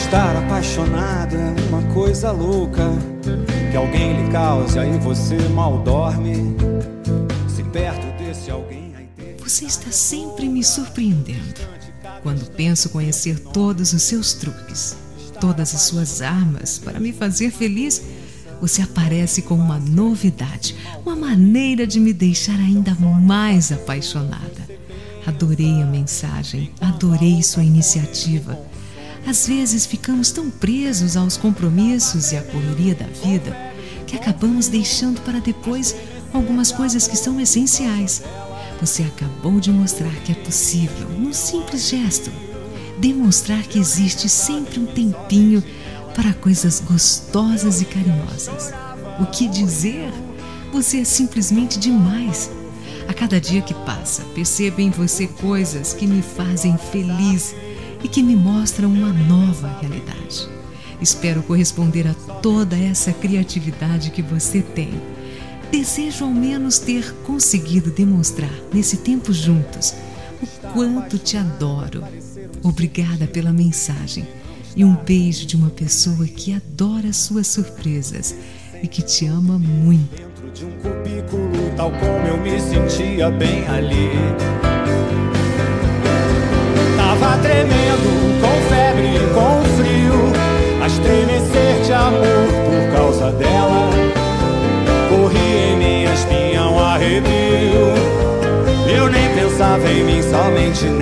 Estar apaixonado é uma coisa louca, que alguém lhe cause, aí você mal dorme. Se perto desse alguém... Você está sempre me surpreendendo. Quando penso conhecer todos os seus truques, todas as suas armas para me fazer feliz, você aparece com uma novidade, uma maneira de me deixar ainda mais apaixonada. Adorei a mensagem, adorei sua iniciativa. Às vezes ficamos tão presos aos compromissos e à correria da vida que acabamos deixando para depois algumas coisas que são essenciais. Você acabou de mostrar que é possível, num simples gesto, demonstrar que existe sempre um tempinho para coisas gostosas e carinhosas. O que dizer? Você é simplesmente demais. A cada dia que passa, percebo em você coisas que me fazem feliz e que me mostram uma nova realidade. Espero corresponder a toda essa criatividade que você tem. Desejo ao menos ter conseguido demonstrar nesse tempo juntos o quanto te adoro. Obrigada pela mensagem e um beijo de uma pessoa que adora suas surpresas e que te ama muito. Dentro de um cubículo, tal como eu me sentia bem ali. Tava tremendo, com febre e com frio, a estremecer de amor por causa dela. Corri em minha espinha um arrepio. Eu nem pensava em mim, somente